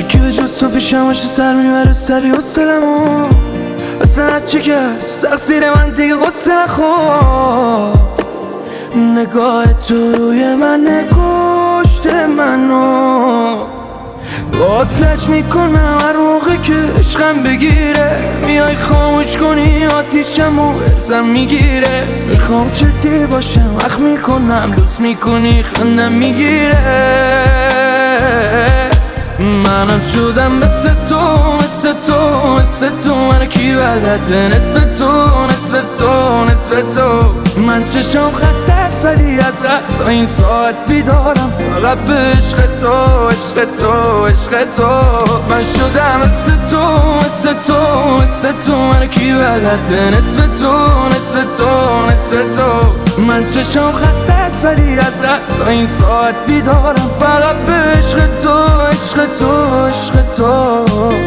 هرکی به جز تو پیشم باشه سر میبره سری حسلمو اصلا هرچی که سقصیر من دیگه غصه نخور نگاه تو روی من نکشته منو باز میکنم هر موقع که عشقم بگیره میای خاموش کنی آتیشم و ارزم میگیره میخوام جدی باشم وقت میکنم لوس میکنی خندم میگیره منم شدم مثل تو مثل تو مثل تو من کی بلده نصف تو نصف تو نصف تو من چشم خسته است ولی از قصد این ساعت بیدارم فقط به عشق تو عشق تو عشق تو من شدم مثل تو مثل تو مثل تو من کی بلده نصف تو نصف تو نصف تو من چشم خسته است ولی از قصد این ساعت بیدارم فقط به عشق تو عشق تو عشق تو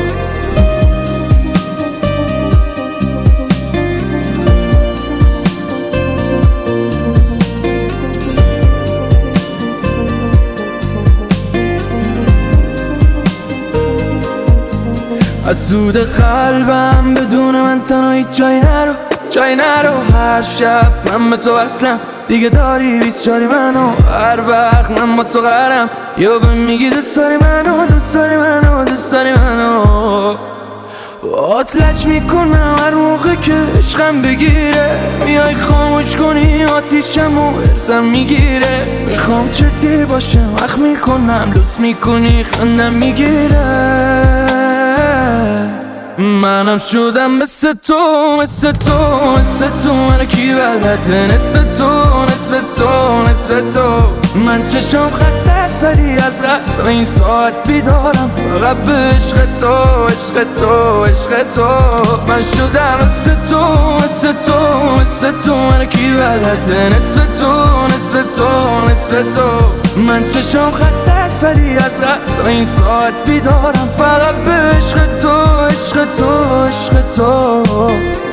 از سود قلبم بدون من تنها هیچ جای نرو هر شب من به تو وصلم دیگه داری بیچاری منو هر وقت من با تو قرم یا به میگی دوست داری منو دوست داری منو دوست داری منو آتلج میکنم هر موقع که عشقم بگیره میای خاموش کنی آتیشم و ارزم میگیره میخوام جدی باشم وقت میکنم لوس میکنی خندم میگیره منم شدم مثل تو مثل تو مثل تو من کی بلده نصف تو نصف تو نصف تو من چشم خسته است ولی از قصد این ساعت بیدارم فقط به عشق تو عشق تو عشق تو من شدم مثل تو مثل تو مثل تو من کی بلده نصف تو نصف تو نصف تو من چشم خسته است ولی از قصد این ساعت بیدارم فقط به عشق تو عشق تو عشق تو